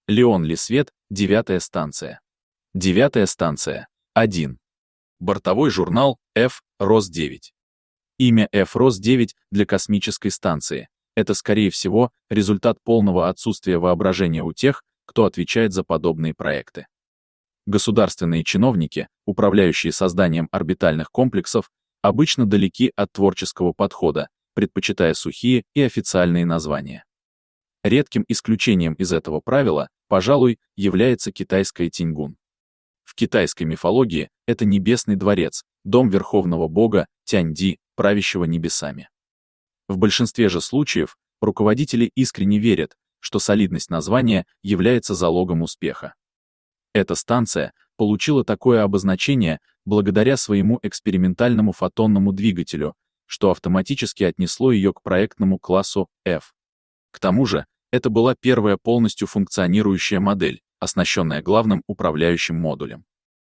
Леон ли свет, 9-я станция. 9-я станция. 1. Бортовой журнал F-Рос-9. Имя F-Рос-9 для космической станции. Это, скорее всего, результат полного отсутствия воображения у тех, кто отвечает за подобные проекты. Государственные чиновники, управляющие созданием орбитальных комплексов, обычно далеки от творческого подхода, предпочитая сухие и официальные названия. Редким исключением из этого правила, пожалуй, является китайская Тяньгун. В китайской мифологии это небесный дворец, дом верховного бога Тяньди, правящего небесами. В большинстве же случаев руководители искренне верят, что солидность названия является залогом успеха. Эта станция получила такое обозначение благодаря своему экспериментальному фотонному двигателю, что автоматически отнесло ее к проектному классу F. К тому же, это была первая полностью функционирующая модель, оснащенная главным управляющим модулем.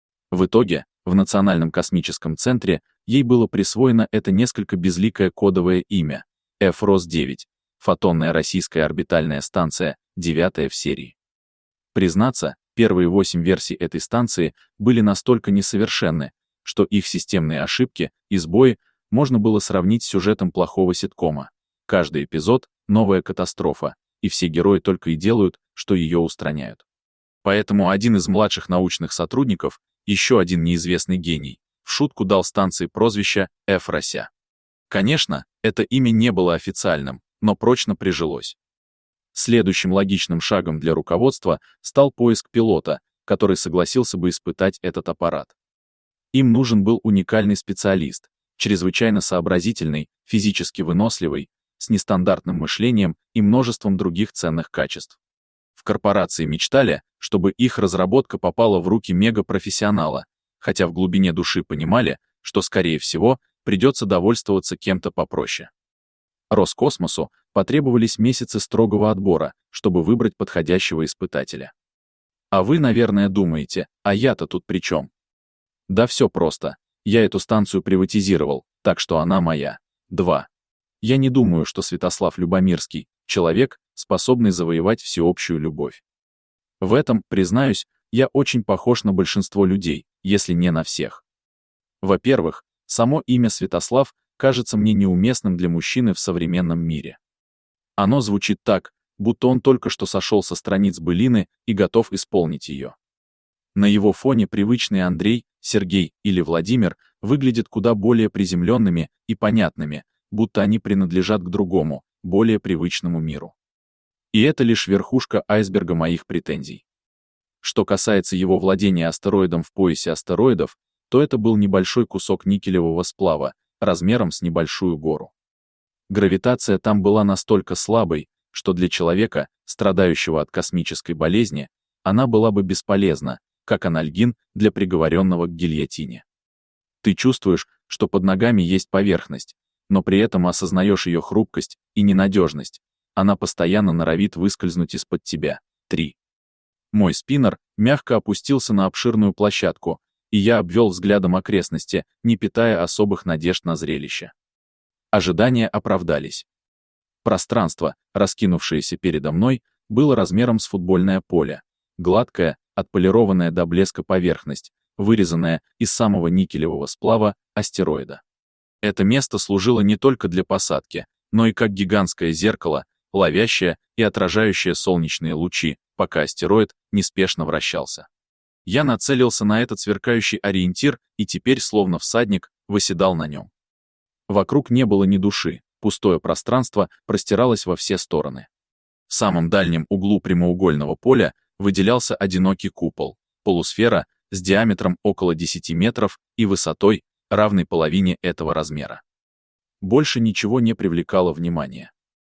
В итоге, в Национальном космическом центре ей было присвоено это несколько безликое кодовое имя — F-Рос-9, фотонная российская орбитальная станция, 9-я в серии. Признаться, первые 8 версий этой станции были настолько несовершенны, что их системные ошибки и сбои можно было сравнить с сюжетом плохого ситкома. Каждый эпизод — новая катастрофа, и все герои только и делают, что ее устраняют. Поэтому один из младших научных сотрудников, еще один неизвестный гений, в шутку дал станции прозвище F-Рося. Конечно, это имя не было официальным, но прочно прижилось. Следующим логичным шагом для руководства стал поиск пилота, который согласился бы испытать этот аппарат. Им нужен был уникальный специалист, чрезвычайно сообразительный, физически выносливый, с нестандартным мышлением и множеством других ценных качеств. В корпорации мечтали, чтобы их разработка попала в руки мегапрофессионала, хотя в глубине души понимали, что, скорее всего, придется довольствоваться кем-то попроще. Роскосмосу потребовались месяцы строгого отбора, чтобы выбрать подходящего испытателя. А вы, наверное, думаете, а я-то тут при чем? Да все просто. Я эту станцию приватизировал, так что она моя. 2. Я не думаю, что Святослав Любомирский — человек, способный завоевать всеобщую любовь. В этом, признаюсь, я очень похож на большинство людей, если не на всех. Во-первых, само имя Святослав кажется мне неуместным для мужчины в современном мире. Оно звучит так, будто он только что сошел со страниц былины и готов исполнить ее. На его фоне привычные Андрей, Сергей или Владимир выглядят куда более приземленными и понятными, будто они принадлежат к другому, более привычному миру. И это лишь верхушка айсберга моих претензий. Что касается его владения астероидом в поясе астероидов, то это был небольшой кусок никелевого сплава, размером с небольшую гору. Гравитация там была настолько слабой, что для человека, страдающего от космической болезни, она была бы бесполезна, как анальгин для приговоренного к гильотине. Ты чувствуешь, что под ногами есть поверхность, но при этом осознаешь ее хрупкость и ненадежность. Она постоянно норовит выскользнуть из-под тебя. 3. Мой спиннер мягко опустился на обширную площадку, и я обвел взглядом окрестности, не питая особых надежд на зрелище. Ожидания оправдались. Пространство, раскинувшееся передо мной, было размером с футбольное поле. Гладкая, отполированная до блеска поверхность, вырезанная из самого никелевого сплава астероида. Это место служило не только для посадки, но и как гигантское зеркало, ловящее и отражающее солнечные лучи, пока астероид неспешно вращался. Я нацелился на этот сверкающий ориентир и теперь, словно всадник, восседал на нем. Вокруг не было ни души, пустое пространство простиралось во все стороны. В самом дальнем углу прямоугольного поля выделялся одинокий купол, полусфера с диаметром около 10 метров и высотой, равной половине этого размера. Больше ничего не привлекало внимания.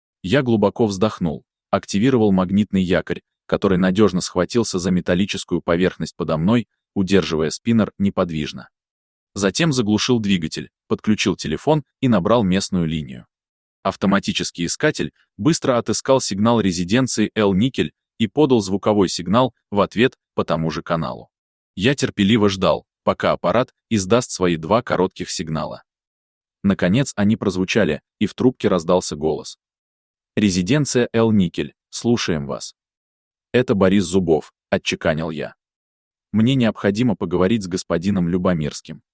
Я глубоко вздохнул, активировал магнитный якорь, который надежно схватился за металлическую поверхность подо мной, удерживая спиннер неподвижно. Затем заглушил двигатель, подключил телефон и набрал местную линию. Автоматический искатель быстро отыскал сигнал резиденции Эл-Никель и подал звуковой сигнал в ответ по тому же каналу. Я терпеливо ждал, пока аппарат издаст свои 2 коротких сигнала. Наконец они прозвучали, и в трубке раздался голос. «Резиденция Эл-Никель, слушаем вас». Это Борис Зубов, отчеканил я. Мне необходимо поговорить с господином Любомирским.